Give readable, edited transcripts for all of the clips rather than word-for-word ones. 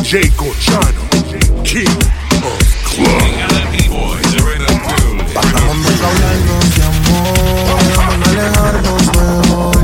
DJ Cochano, King of Club. Bajamos de hablarnos de amor, vamos a alejarnos mejor.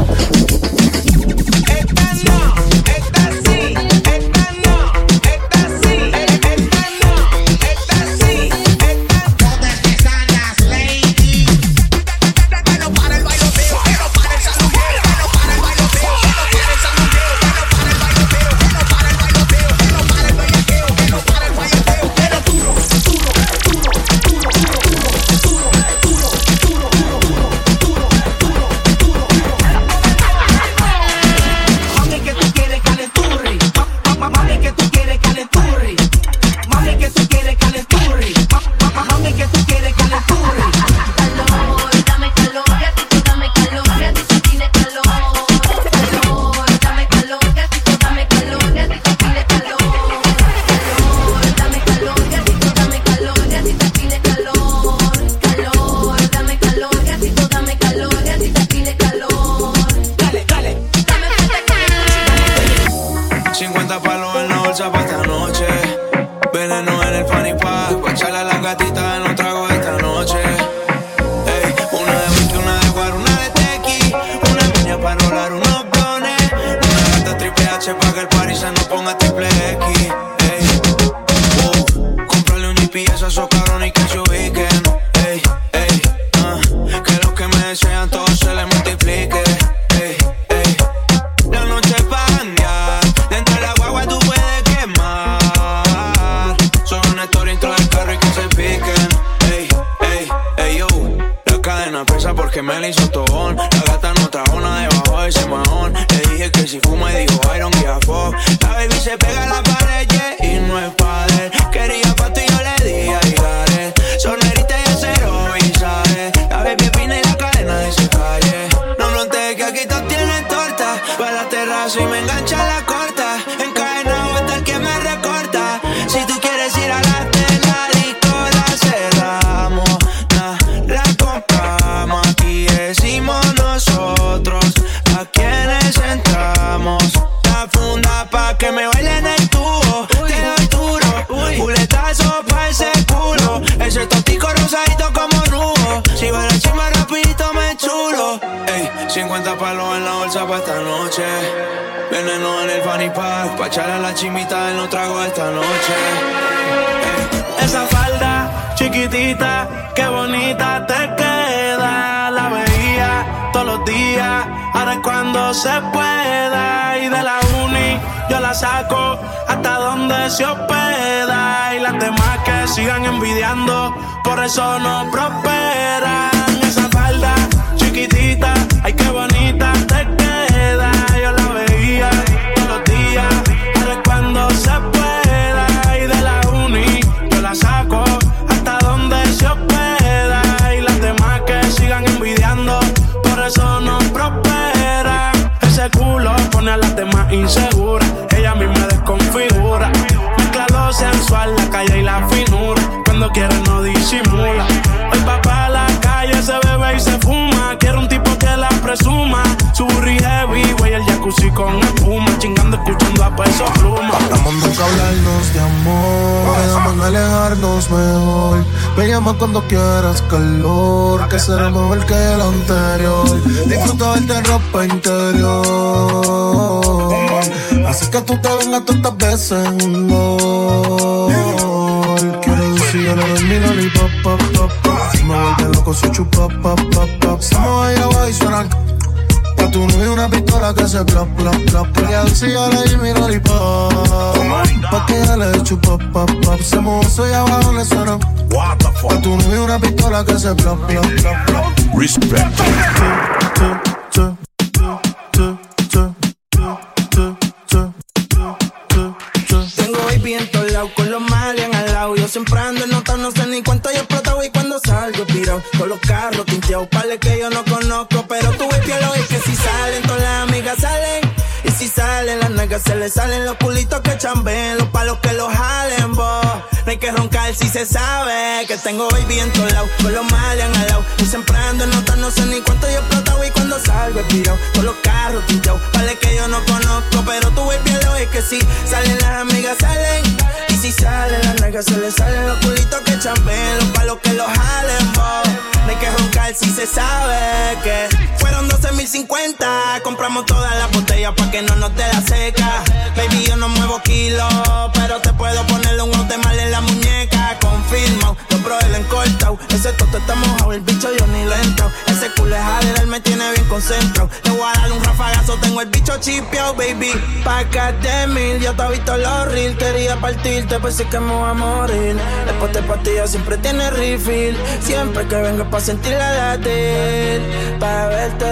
Esta no, esta sí, esta no, esta sí, esta no, esta sí, esta todas pesadas, lady. Que no para el bailoteo, que no para el saludeo, que no para el bailoteo, que no para el saludeo, que no para el bailoteo, que no para el bailoteo, que no para el bellaqueo, que no para el bailoteo, pero duro, duro, duro, duro, mami que tú quieres calenturri, mami que tú quieres calenturri, mami que tú quieres calenturri, mami que tú quieres calenturri. Calor, dame calor, gatito, dame calor, gatito, tiene calor. Calor, dame calor, gatito, dame calor, gatito, tiene calor. Calor, dame calor, gatito, dame calor, gatito, tiene calor. Calor, dame calor, gatito, dame calor, gatito, tiene calor. Dale, dale. Dame falta 50 palos en la bolsa pa' esta noche. Veneno en el fanny pack, pa' echarle a las gatitas en un trago esta noche. Ey, una de whisky, una de guaro, una de tequi, una piña pa' rolar unos blones, una gata triple H pa' que el party se nos ponga triple X. Ey, cómprale un GPS a esos cabrones y que se ubiquen. Ey, ey, que los que me desean todos se les multiplique. Ey, ey, la noche es pa' janguear, dentro de la guagua tú puedes quemar. Son una historia dentro del carro y que se piquen. Ey, ey, ey, yo. La cadena pesa porque me la hizo tojón. La gata no trajo nada debajo de ese mahón. Le dije que si fuma y dijo I don't give a fuck. La baby se pega a la pared, yeah, y no es pa' él. Quería pato y yo le di a Igares. Sonerita y acero y sabe. La baby opina y la cadena dice calle. No frontees que aquí todos tienen torta. Va a la terraza y me engancha la corta. Encadenado hasta el que me recorta. Si tú quieres ir a la tela, disco la cerramos. La compramos. Aquí decimos nosotros a quienes entramos. La funda pa' que me bailen el tubo. Te doy duro, culetazo pa' ese culo. Ese totico rosadito como nubo. Si va la chima rapidito me chulo. Ey, 50 palos en la bolsa pa' esta noche. Veneno en el fanny pack, pa' echarle a la chimita en los tragos esta noche. Ey. Esa falda chiquitita, qué bonita te queda. La veía todos los días, ahora es cuando se pueda. Y de la uni yo la saco hasta donde se hospeda. Y las demás que sigan envidiando, por eso no prosperan. Esa falda chiquitita, ay qué bonita te queda. Yo la veía todos los días, ahora es cuando se pueda. Y de la uni yo la saco hasta donde se hospeda. Y las demás que sigan envidiando, por eso no prosperan. Ese culo pone a las demás inseguras, ella a mí me desconfigura. Mezcla lo sensual, la calle y la finura, cuando quiere no disimula. Hoy va pa' la calle, se bebe y se fuma. Quiero un tipo que la presuma. Su burri heavy, güey, el jacuzzi con espuma. Chingando, escuchando a Peso Pluma. Vamos nunca a hablarnos de amor, vamos a alejarnos mejor. Me llama cuando quieras calor, que será mejor que el anterior. Disfruta verte en ropa interior, así que tú te vengas tantas veces en un gol. Quiero decir, yo le doy mi lollipop, pop, pop, pop. Me vuelve loco su chupa, pop, pop, pop. Se me va a ir a y suenan. Pa' tu novio una pistola que se plop, plop, plop. Quería decir, yo le di mi lollipop, pa' que ella le chupa, pop, pop. Se mojó, soy abajo, le suena. Pa' tu novio una pistola que se plop, plop, plop, plop. Respect. Tengo baby en todos lados, con los malian al lado. Yo siempre ando en nota, no sé ni cuánto yo explotado. Y cuando salgo pirado, con los carros tinteados, pales que yo no conozco. Pero tu baby lo es que si salen, todas las amigas salen. Y si salen, las nalgas se les salen. Los culitos que chamben, los palos que los jalen, vos. No hay que roncar si se sabe que tengo baby en todos lados, con los males han alado. Yo siempre ando en notas, no sé ni cuánto yo he explotado y cuando salgo he pirado. Con los carros tintados, vale que yo no conozco, pero tú ves bien lo es que si salen las amigas salen. Y si salen las nalgas se les salen los culitos que chamben, los palos que los jalen, bo. No hay que roncar si se sabe que fueron 12.050. Compramos todas las botellas pa' que no nos dé la seca. Baby, yo no muevo kilos, pero te puedo ponerle un ote mal en la muñeca. Confirmado, los bros el encortado. Ese toto está mojado, el bicho yo ni lo he entrado. Ese culo es jader, él me tiene bien concentrado. Le voy a dar un rafagazo, tengo el bicho chipeado, baby. Pa' de mil, yo te he visto los reels. Quería partirte, pues sí que me voy a morir. Después de pastillas siempre tiene refill. Siempre que vengo pa' sentir la latir, pa' verte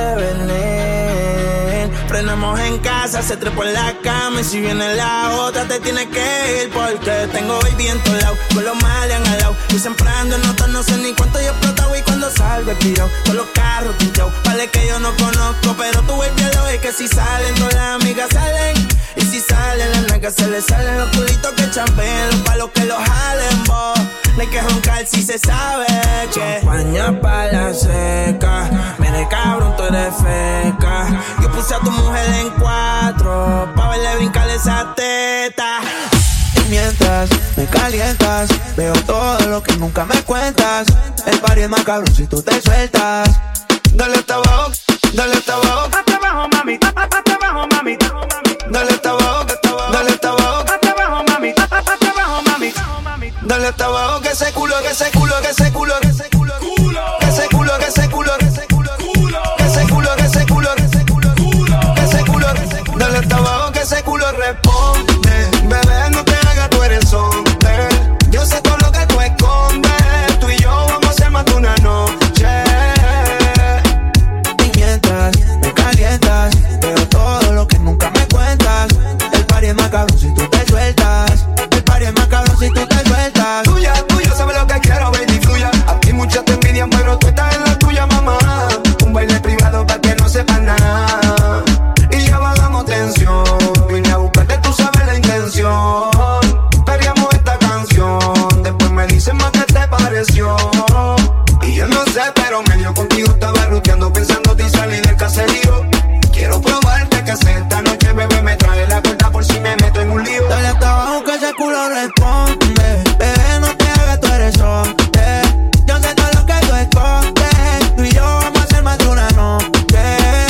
venir. Frenamos en casa, se trepó en la cama. Y si viene la otra te tienes que ir, porque tengo baby en todos lados, con los males han alado. Y siempre ando en notas, no sé ni cuánto yo he explotado. Y cuando salgo he tirado, con los carros tintados. Vale que yo no conozco, pero tú ves bien lo es que si salen, todas las amigas salen. Y si salen las nalgas se les salen los culitos que champen, los palos que los jalen, bo. No hay que roncar si se sabe que champaña pa' la seca. Mire cabrón, tú eres feca. Yo puse a tu mujer en 4 pa' verle brincar esa teta. Y mientras me calientas, veo todo lo que nunca me cuentas. El party es más cabrón si tú te sueltas. Dale hasta abajo, dale hasta abajo. Hasta abajo, mami, hasta abajo, mami. Dale hasta abajo, dale hasta abajo. Hasta abajo, mami, hasta abajo, mami. Dale hasta abajo, que ese culo, que ese culo, que ese culo, que ese culo, que ese culo, que ese culo, que ese culo, que ese culo, que ese culo, que ese culo, que ese culo, dale hasta abajo, que ese culo responde. Bebé, no te hagas, tú eres hombre. Yo sé todo lo que tú escondes. Tú y yo vamos a ser más de una noche. Y mientras me calientas, veo todo lo que nunca me cuentas. El party es más cabrón si tú te sueltas. El party es más cabrón si tú te sueltas. Tuya, tuyo, sabes lo que quiero, baby, fluya. Aquí muchas te envidian, pero tú estás en la tuya, mamá. Un baile privado para que no sepan nada. Y ya bajamos tensión. Vine a buscarte, tú sabes la intención. Peleamos esta canción. Después me dicen más que te pareció. Y yo no sé, pero medio contigo estaba ruteando, pensándote y salir del caserío. Quiero probarte que sé esta noche, bebé, me trae la cuenta por si me meto en un lío. Dale hasta abajo que ese culo responde. Bebé, no te hagas, tú eres hombre. Yo sé todo lo que tú escondes. Tú y yo vamos a ser más de una noche.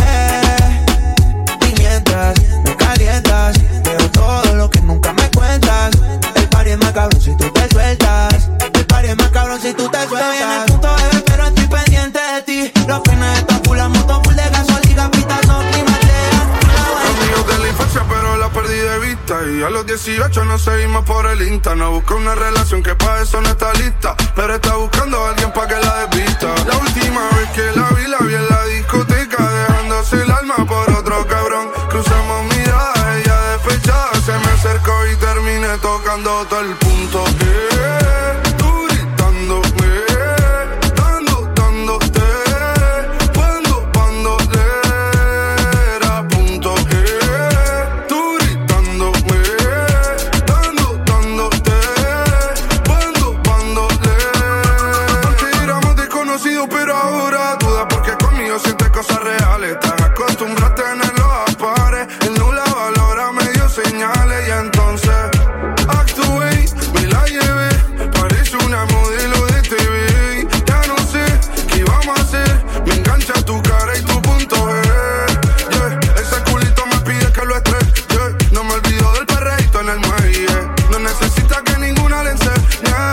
Y mientras me calientas, veo todo lo que nunca me cuentas. El party es más cabrón si tú te sueltas. El party es más cabrón si tú te sueltas. Estoy en el punto, bebé, pero estoy pendiente de ti. Los fines están full, la moto full de gasolina, pistas no climatean. Amigos de la infancia, pero la perdí de vista. Y a los 18 nos seguimos por el Insta. No busca una relación que pa' eso no está lista, pero está buscando a alguien pa' que la desvista. La última vez que la vi en la discoteca, dejándose el alma por otro cabrón. Cruzamos miradas, ella despechada se me acercó y terminé tocando todo el punto. Tú gritándome, dándote, cuando le era punto. Tú gritándome, dándote, cuando le. Antes éramos desconocidos, pero ahora duda porque conmigo sientes cosas reales. Estás acostumbrada a tenerlo a pares. Él no la valora, me dio señales y entonces actué, me la llevé. Parece una modelo de TV. Ya no sé qué vamos a hacer. Me engancha tu cara y tu punto G. Yeah. Ese culito me pide que lo estrese. Yeah. No me olvido del perreíto en el muelle. No necesita que ninguna le enseñe.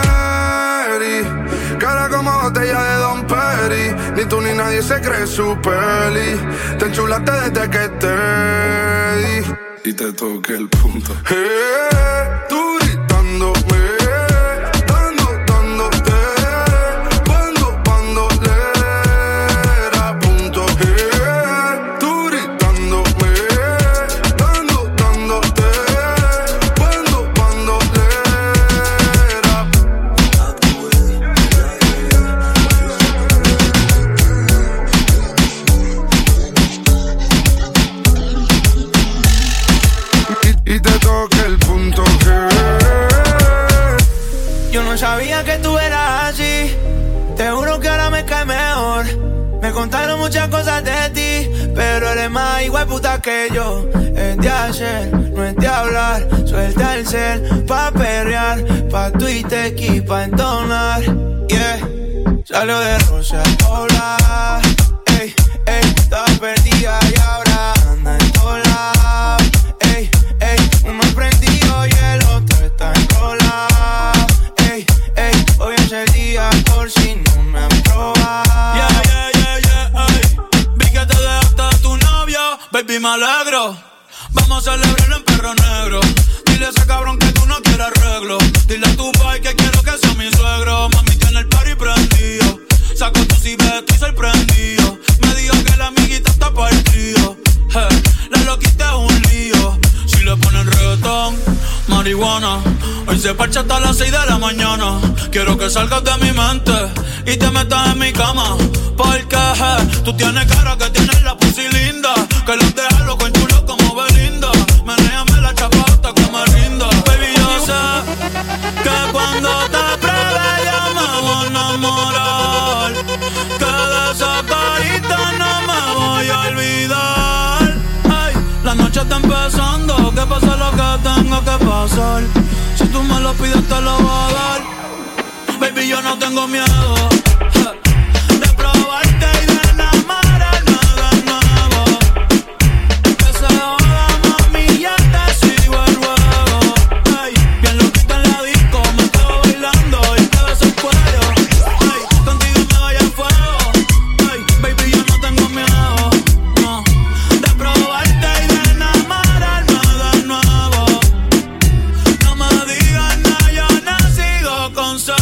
Cara como botella de Don Perry. Ni tú ni nadie se cree su peli. Te enchulaste desde que te di y te toqué el punto. Tú gritándome, dándote, cuando le era punto. Tú gritándome, dándote, cuando le era. Y te toque el punto G. Yo no sabía que tú eras así. Te juro que ahora me cae mejor. Me contaron muchas cosas de ti, pero eres más igual puta que yo. Es de hacer, no es de hablar. Suelta el cel pa' perrear, pa' Twitter y pa' entonar. Yeah, salió de Rosa Hola. Ey, ey, estaba perdida y ahora anda en todos lados. Ey, ey, uno prendido y el otro está enrolado. Ey, ey, hoy es el día por si no me han probado. Baby, me alegro. Vamos a celebrarlo en perro negro. Dile a ese cabrón que tú no quieres arreglo. Dile a tu pai que quiero que sea mi suegro. Mami tiene el party prendido. Saco tu cibeto y sorprendido. Me dijo que la amiguita está partido. La loquita es un lío. Si le ponen reggaetón, marihuana. Hoy se parcha hasta las 6 de la mañana. Quiero que salgas de mi mente y te metas en mi cama. Porque tú tienes cara que tienes la pussy linda. Que los deja loco en chulo como Belinda. Menéame la chapata que me rinda. Baby, yo sé que cuando te pruebe ya me voy a enamorar. Que de esa carita no me voy a olvidar. Ay, la noche está empezando. Que pase lo que tenga que pasar. Si tú me lo pides te lo voy a dar. Baby, yo no tengo miedo de probarte y de enamorarme de nuevo. Que se joda, mami, ya te sigo el juego. Ay, bien loquita en la disco, me quedo bailando y te beso el cuello. Ay, contigo me vaya al fuego. Ay, baby, yo no tengo miedo, no, de probarte y de enamorarme de nuevo. No me digas nada, yo no sigo consejos.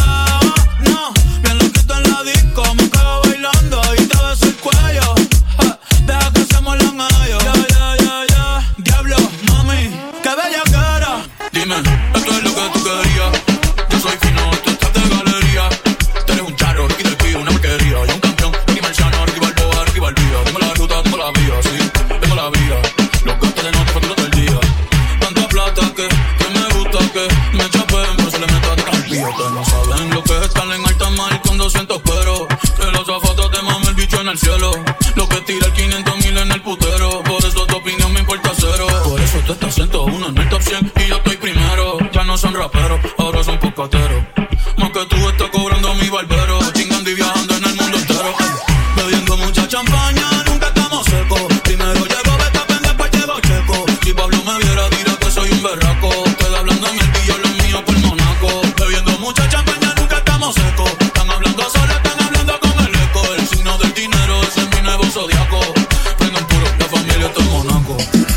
Esto es lo que tú querías. Yo soy fino, tú estás de galería. Tú eres un charro, Ricky del Pío, una porquería. Y un campeón, Ricky Marciano, arriba el boa, arriba el vía. Tengo la ruta, tengo la vía, sí, tengo la vía. Los gastos de noche, factura del día. Tanta plata que me gusta que me chapen, pero se le meto atrás al pío. Ustedes no saben lo que es estar en alta mar con 200 cueros. Que los zapatos te mame el bicho en el cielo. Lo que tira el 500,000 en el putero. Por eso tu opinión me importa cero. Por eso tú estás 101 en el top 100 y yo estoy primero. Ya no son raperos, ahora son pocateros. Más que tú estás cobrando mi barbero. Chingando y viajando en el mundo entero. Bebiendo mucha champaña, nunca estamos secos. Primero llegó Betapen, después llegó Checo. Si Pablo me viera, dirá que soy un berraco. Estoy hablando en el pillo, lo mío por Monaco. Bebiendo mucha champaña, nunca estamos secos. Están hablando solos, están hablando con el eco. El signo del dinero, ese es mi nuevo zodiaco. Vengan puro, la familia está en Monaco.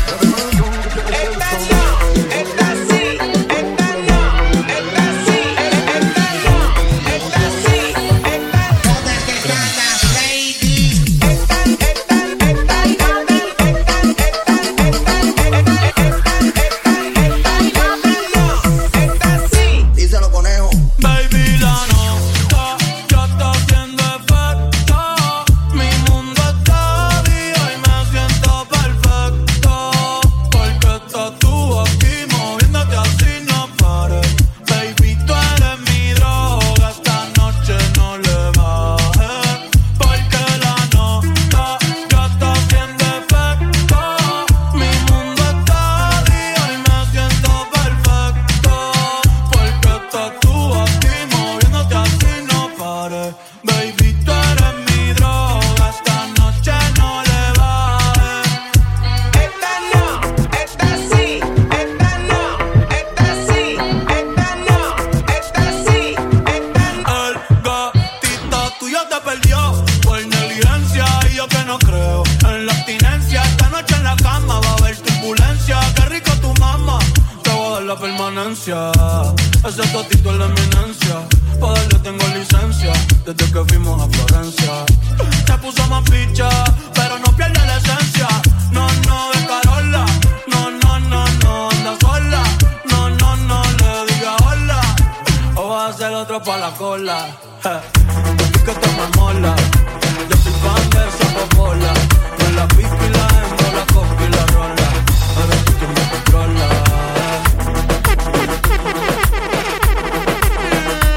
Ese totito es la eminencia. Pa' darle tengo licencia. Desde que fuimos a Florencia. Se puso más picha, pero no pierde la esencia. No, no, de Carola. No, no, no, no, anda sola. No, no, no, le diga hola. O vas a hacer otro pa' la cola. Que te me mola. Yo soy fan de esa popola. Con la pica y la hembra, la coca y la rola. Eres tú quien me controla.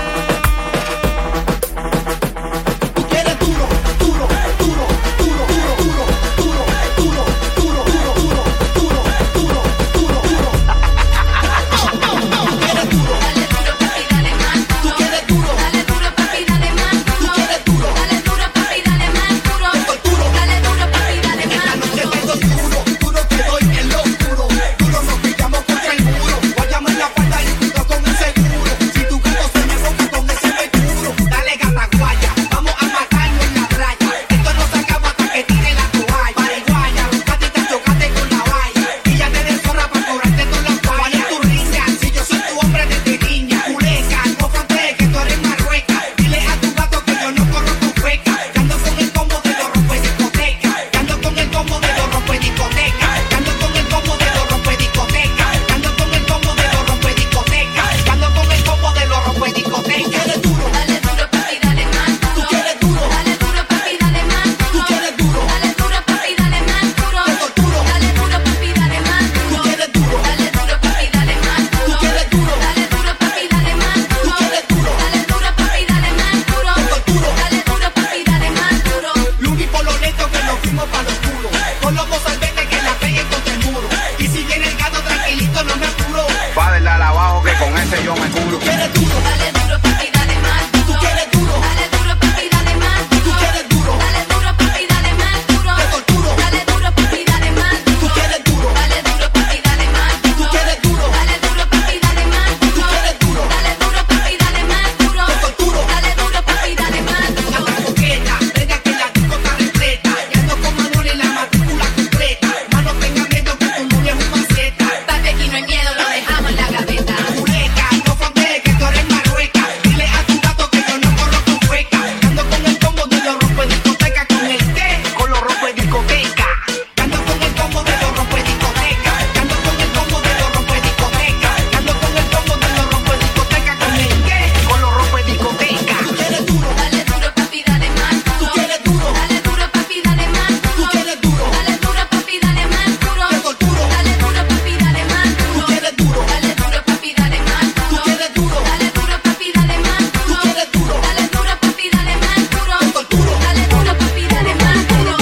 que yo me curo. ¿Quieres duro? Dale duro, papi, dale más duro. ¿Tú quieres duro? Dale duro, papi, dale más duro. ¿Tú quieres duro? Dale duro, papi, dale más duro. Te torturo. Dale duro, papi, dale más duro. ¿Tú quieres duro? Dale duro, papi, dale más duro. ¿Tú quieres duro? Dale duro, papi, dale más duro. ¿Tú quieres duro? Dale duro, papi, dale más duro. Te torturo. Dale duro, papi, dale más duro. Anda coqueta, venga que la disco está repleta. Ya ando con Manuel en la matrícula completa. Más no tenga miedo que tu novia es un maceta. Papi, aquí no hay miedo, lo dejamos en la gaveta. Juleca, no fondees que tú eres marrueca. Dile a tu gato que yo no corro con feca. Ando con el combo de los rompe discoteca. ¿Con el qué? Con los rompe discoteca. Ando con el combo de los rompe discoteca. Ando con el combo de los rompe discoteca. Ando con el combo de los rompe discoteca. ¿Con el qué? Con los rompe discoteca. ¿Tú quieres duro? Dale duro, papi, dale más duro. ¿Tú quieres duro? Dale duro, papi, dale más duro. ¿Tú quieres duro? Dale duro, papi, dale más duro. Te torturo. Dale duro, papi, dale más duro. ¿Tú quieres duro? Dale duro, papi, dale más duro. ¿Tú quieres duro? Dale duro, papi, dale más duro. ¿Tú quieres duro? Dale duro, papi, dale más duro. Te torturo. Dale duro, papi, dale más duro.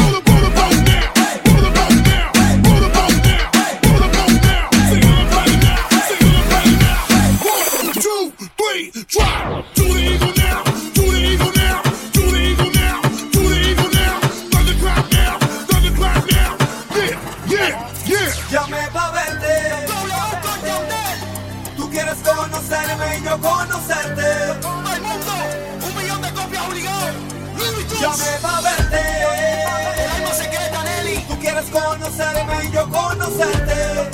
Llamé pa' verte. Tú quieres conocerme y yo conocerte. Llamé pa' verte. Tú quieres conocerme y yo conocerte.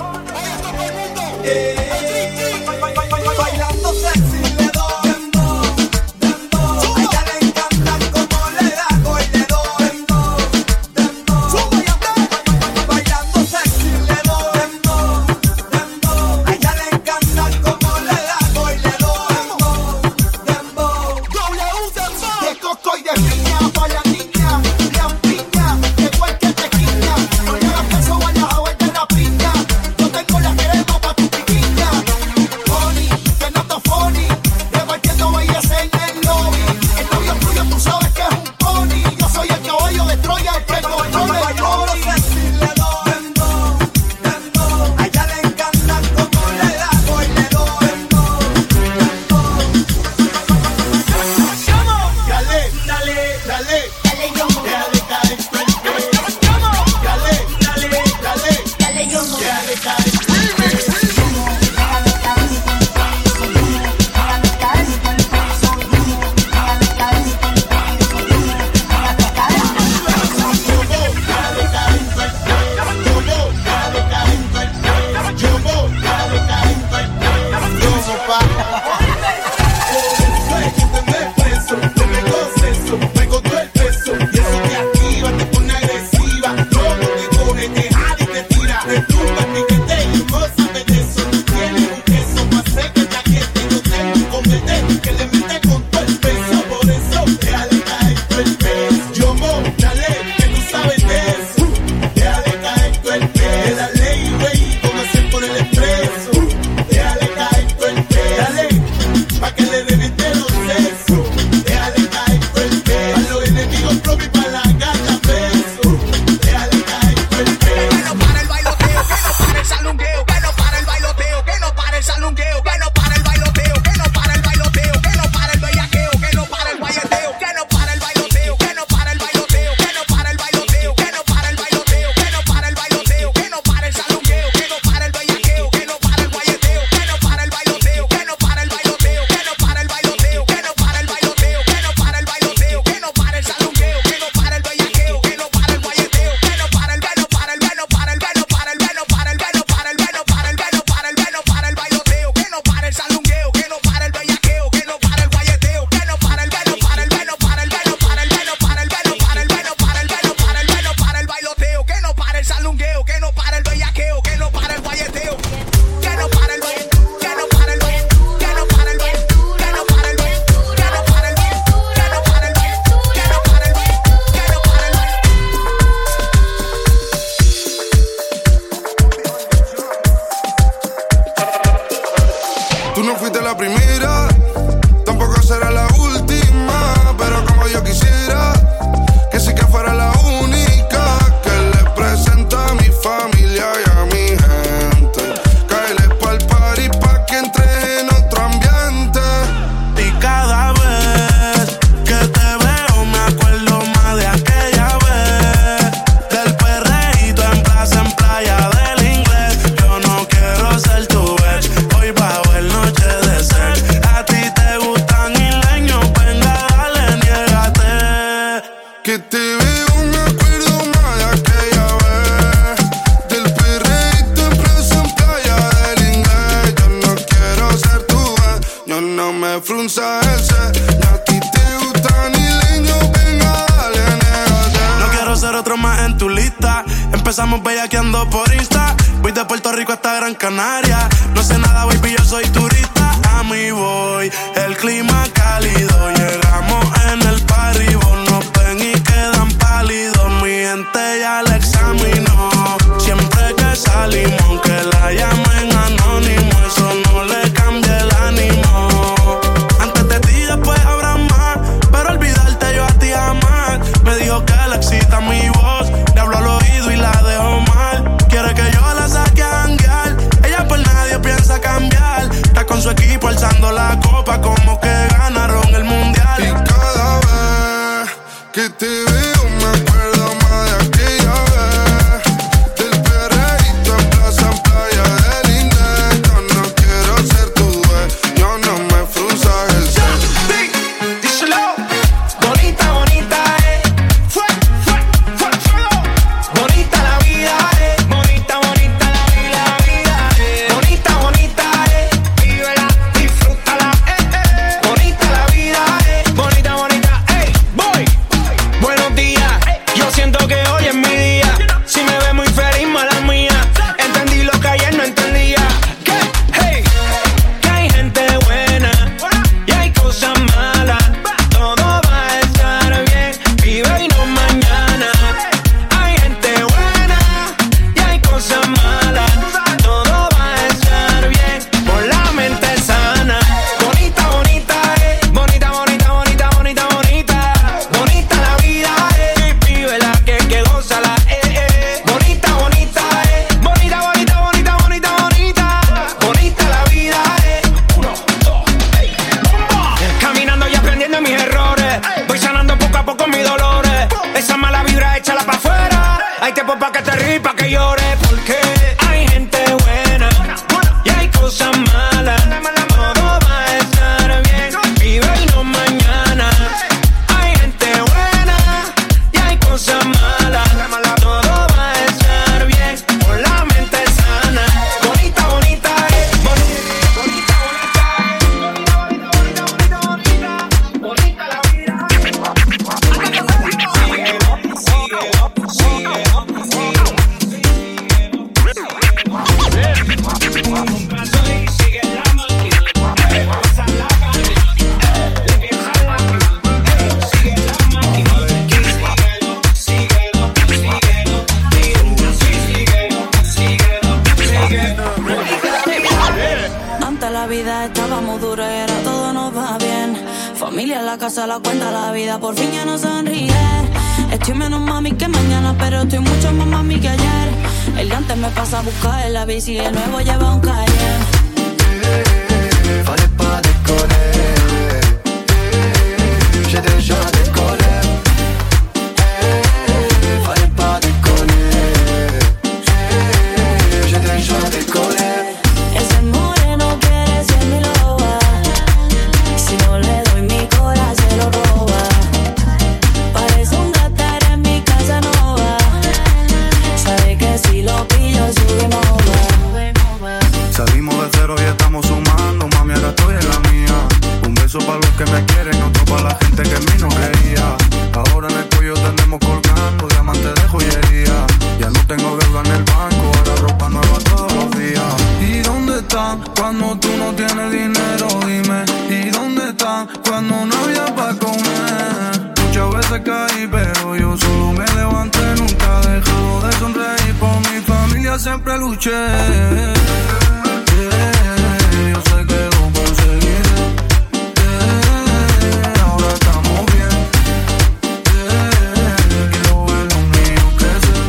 Bailando sexy le doy dembow, dembow. A ella le encanta como le hago y le doy dembow, dembow. Bailando sexy le doy dembow, dembow. A ella le encanta como le hago y le doy dembow, dembow. De coco y de piña pa' la niña, bien piña, de cualquier tequila. No le hagas caso a la agua de la piña. Yo tengo la crema pa' tu piquiña. Funny, que no está funny. Repartiendo belleza en el lobby. El novio tuyo tú sabes que es un pony. Yo soy el caballo de Troya, el que controla el body. Le doy dembow, dembow. A ella le encanta como le hago y le doy dembow, dembow. Dale, dale, dale. Dale yo, Déjale caer tu el Dale, dale, dale. dale yo, Déjale caer. Que le mete con todo el peso, por eso déjale caer todo el peso. Yo dale, que tú sabes de eso. Déjale caer todo el peso. Dale, güey, como hacer por el expreso. Déjale caer todo el peso. Dale, pa' que le reviente los sesos. Déjale caer todo el peso. A los enemigos propios y pa' la gata peso. Déjale caer todo el peso. Que no para el bailoteo, que no para el salungueo, que no para el bailoteo, que no para el salungueo, que no para el bailoteo, que no para el bailoteo, que no para el bellaqueo, que no para el guayeteo, que no para el bailoteo, que no para el bailoteo, que no para el bailoteo, que no para el bailoteo, que no para el bailoteo, que no para el salungueo, que no para el bellaqueo, que no para el guayeteo, que no para el bailoteo, que no para el bailoteo, que no para el bailoteo, que no para el bailoteo, que no para el bailoteo, que no para el salungueo, que no para el bellaqueo, que no para el guayeteo, que no para el veno, para el veno, para el veno, para el veno, para el veno, para el veno, para el veno, para el veno, para el bailoteo, que no para el salungueo, que no para el bellaqueo, que no para el guayeteo, que no para el veno, para el veno, para el veno, para el veno, para el veno, para el veno, para el veno, para el veno, para el bailoteo, que no para el salungueo, que no para el bellaqueo, que no para el guayeteo, que no para el que no para el que no para el que no para el que no para el que no para el que no para el que no para Tú no fuiste la primera, tampoco será la última, pero como yo quisiera que sí que fuera la única que le presenta a mi familia y a mi gente. Cáele pa'l party pa' que entre en otro ambiente. tu lista. Empezamos bellaqueando por Insta. Voy de Puerto Rico hasta Gran Canaria. No sé nada, baby, yo soy turista. A mí voy, el clima cálido. Llegamos en el party, vos nos ven y quedan pálidos. Mi gente ya la examinó. Siempre que salimos, aunque la llamen anónimo, eso no le cambia el ánimo. Antes de ti después habrá más, pero olvidarte yo a ti jamás. Me dijo que le excita mi voz, le hablo al oído y la dejo mal. Quiere que yo la saque a janguear, ella por nadie piensa cambiar. Está con su equipo alzando la copa como que ganaron el mundial. Y cada vez que te veo me acuerdo más de aquella vez. Del perreíto en plaza, en playa del Inés. No quiero ser tu dueño, no me frusas el ser. Díselo. Bonita, bonita, bonita la vida, bonita, bonita la vida, bonita, bonita, vívela, disfrútala, bonita la vida, bonita, bonita, voy. Buenos días, yo siento que hoy es mi día. Si me ve muy feliz, mala mía. Entendí lo que ayer no entendía. Hey, que hay gente buena y hay cosas malas. Todo va a estar bien, vive y no mañana. Hay gente buena y hay cosas malas. Todo va a estar bien, por la mente sana. Bonita, bonita, bonita, bonita, bonita, bonita, bonita. Bonita la vida, vívela, que gózala, Bonita, bonita, bonita, bonita, bonita, bonita, bonita. Bonita la vida, 1, 2, caminando y aprendiendo mis errores. Voy sanando poco a poco mis dolores. Esa mala vibra, échala pa' afuera. Hay tiempo pa' que te ríes, pa' que llores. Porque hay gente buena y hay cosas malas. Todo va a estar bien, vive y no mañana. Hay gente buena y hay cosas malas. Todo va a estar bien, por la mente sana. Bonita, bonita, bonita, bonita, bonita, bonita, bonita, bonita la vida. Antes la vida estábamos duros y ahora todo nos va bien. Familia, la casa, la cuenta, la vida por fin ya no sonríe. Estoy menos mami que mañana, pero estoy mucho más mami que ayer. El de antes me pasa a buscar en la bici y el nuevo lleva un Cayenne. Fallait pas décoller. J'ai déjà décollé. Fallait pas décoller. J'ai déjà décollé. Ese moreno quiere ser mi loba. Si no le doy mi corazón se lo roba. Parece un gatar en mi casa nova. Sabe que si lo pillo subimos. Salimos de cero y estamos sumando. Mami, ahora estoy en la mía. Un beso para los que me quieren, otro para la gente que en mí no creía. Ahora en el cuello tenemos colgando diamantes de joyería. Ya no tengo deuda en el banco, ahora ropa nueva todos los días. ¿Y dónde están cuando tú no tienes dinero? Dime. ¿Y dónde están cuando no había para comer? Muchas veces caí, pero yo solo me levanté. Nunca he dejado de sonreír. Por mi familia siempre luché. Yo sé que lo conseguiré. Ahora estamos bien. Quiero ver lo mío crecer.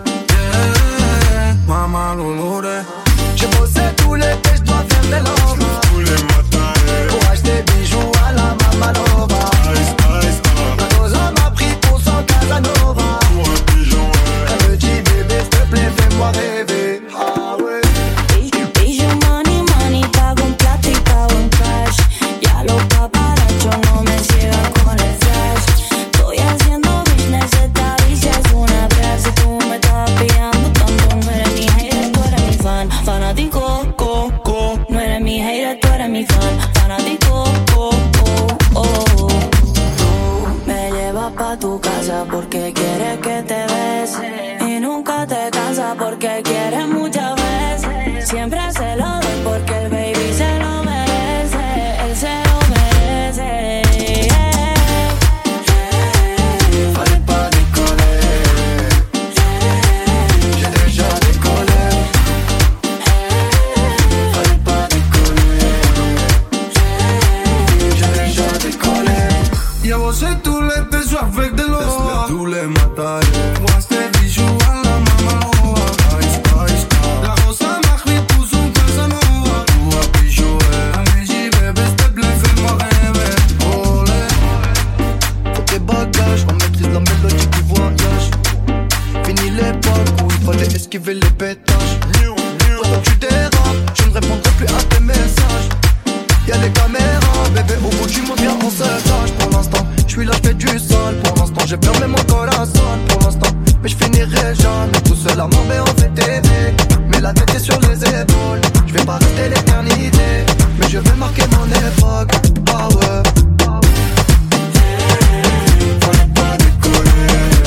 Mamá, lo logré. J'ai bossé tout l'été, je dois faire des lobes. Tous les matins, Pour acheter bijoux à la Mamanova. ice, ice, La cosa m'a pris pour son Casanova. pour un pigeon, Elle me dit bébé, s'il te plaît, fais-moi rêver. Ah ouais. Y yo money, money, pago un plato y pago un cash. Ya los paparachos no me ciegan con el flash. Estoy haciendo business, esta bici es una drag. Si tú me estás pillando tanto, no eres mi hater, tú eres mi fan. Fanático, no eres mi hater, tú eres mi fan. Fanático, Tú me llevas pa' tu casa porque quieres que te bese. Y nunca te cansa porque quieres muchas veces. Siempre se lo doy porque el baby se lo merece. Él se lo merece. Fallait pas décoller. J'ai déjà décollé. Fallait pas décoller. J'ai déjà décollé. Llevo ese tule de su avec de l'eau. Tous les matins. Moi c'est bijou à la maman. Ice, ice, la rosa marque pour son Casanova. Tout à bijou. Allez j'y vais, s'il te plaît, fais-moi rêver. Olé. Faut tes bagages, on maîtrise la mélodie du voyage. Fini l'époque où il fallait esquiver les pétages. Quand tu dérapes, je ne répondrai plus à tes messages. Y'a les caméras, bébé, au bout du monde, viens on se cache. Pour l'instant, je suis là, je fais du sale. Pour l'instant, j'ai fermé mon corazon. Pour l'instant, mais je finirai jamais tout seul à m'en en VTV. Mais la tête est sur les épaules. Je vais pas rester l'éternité, mais je vais marquer mon époque. Ah ouais. Fallait pas décoller.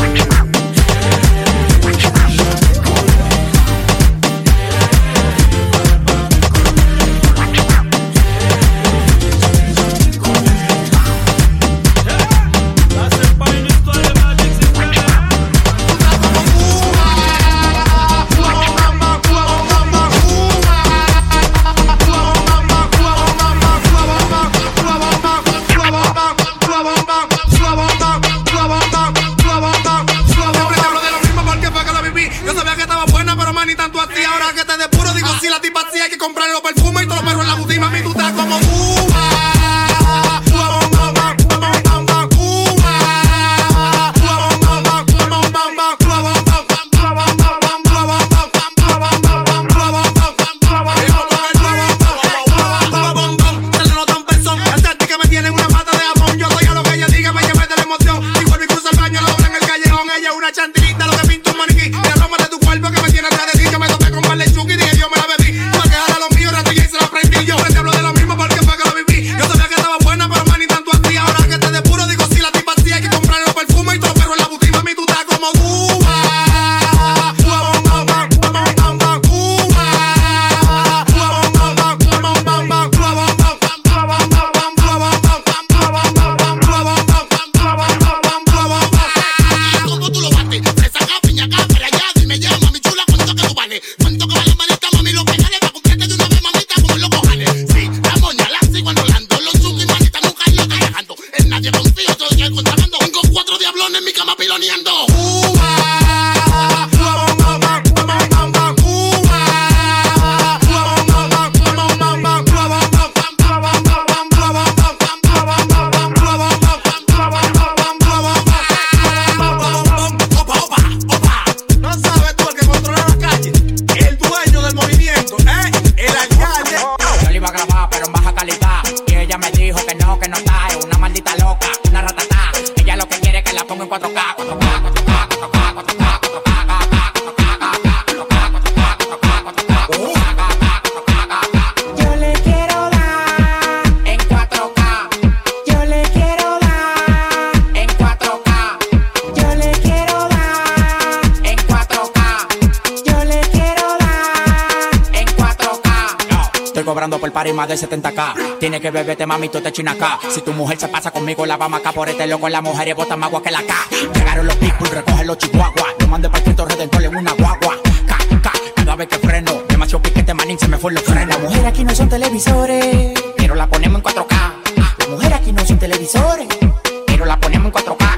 Cobrando por party más de 70k. Tiene que beberte, mami, tú te chinas acá. Si tu mujer se pasa conmigo, la vamos acá por este loco. La mujer bota más agua que la K. Llegaron los pitbull, recogen los chihuahuas. Lo mandé para el Cristo Redentor en una guagua. Cada vez que freno, demasiado piquete, manín, se me fue los frenos. Las mujeres aquí no son televisores, pero la ponemos en 4K. Las mujeres aquí no son televisores, pero la ponemos en 4K.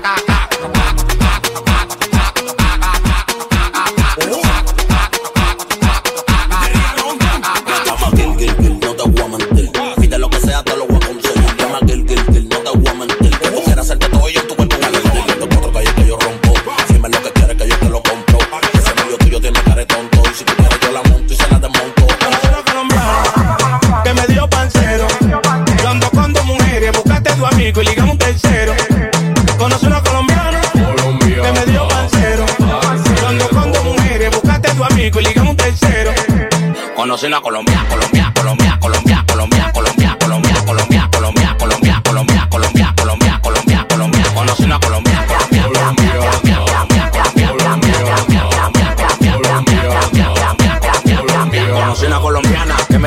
Y ligamos un tercero. Conoce una colombiana que me dio pancero. Yo ando con dos mujeres, buscaste a tu amigo y ligamos un tercero. Conoce una Colombia, Colombia, Colombia, Colombia, Colombia, Colombia, Colombia, Colombia, Colombia, Colombia, Colombia, Colombia, Colombia, Colombia, Colombia. Conoce una Colombia, Colombia, Colombia, Colombia, Colombia, Colombia, Colombia, Colombia.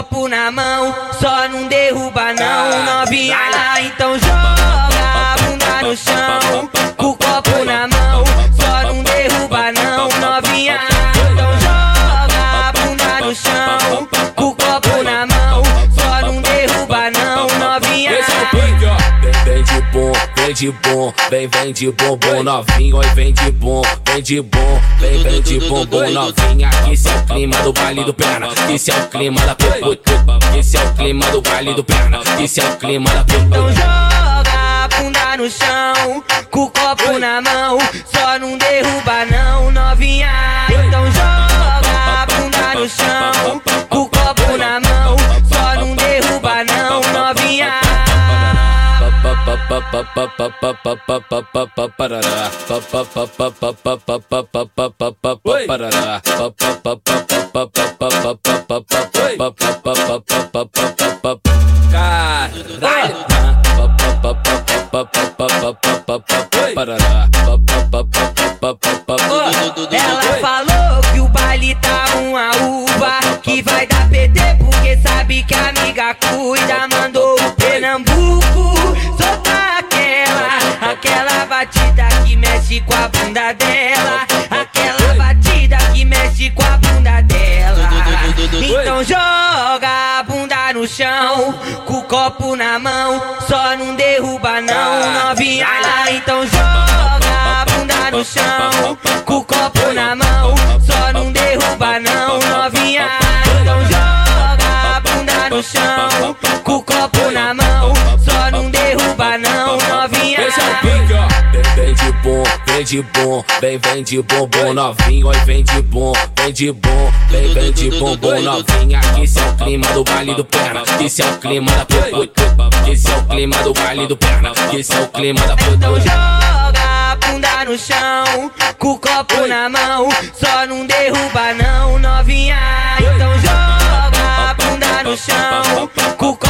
copo na mão, só não derruba não, novinha. Então joga a bunda no chão, com o copo na mão, só não derruba não, novinha. Então joga a bunda no chão, com o copo na mão, só não derruba não, novinha. Esse é o pique, ó. Vem de bom, vem de bom, vem de bombom novinho, oi, vem de bom, vem de bom, vem de bombom novinha. Esse é o clima do baile do perna, esse é o clima da puta, esse é o clima do baile do perna, esse é o clima da puta. Então joga a bunda no chão, com o copo na mão, só não derruba não, novinha. Então joga a bunda no chão, com o copo na mão, só não derruba não, novinha. Ela falou que o baile tá uma uva, que vai dar PT porque sabe que a amiga cuida. Mandou o Pernambuco soltar aquela batida que mexe com a bunda dela, aquela batida que mexe com a bunda dela. Então joga a bunda no chão, com o copo na mão, só não derruba não, novinha. Então joga a bunda no chão, com o copo na mão, só não derruba não, novinha. Então joga a bunda no chão, com o copo na mão, só não derruba não, novinha. Esse é o pique, ó. Vem de bom, vem de bom, vem de bombom novinho, oi, vem de bom, vem de bom, vem de bombom novinha. Esse é o clima do baile do perna, esse é o clima da puta, esse é o clima do baile do perna, esse é o clima da puta. Então joga a bunda no chão, com o copo na mão, só não derruba não, novinha. Então joga a bunda no chão, com o